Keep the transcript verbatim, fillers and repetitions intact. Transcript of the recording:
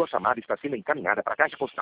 Sua chamada está sendo encaminhada para a caixa postal.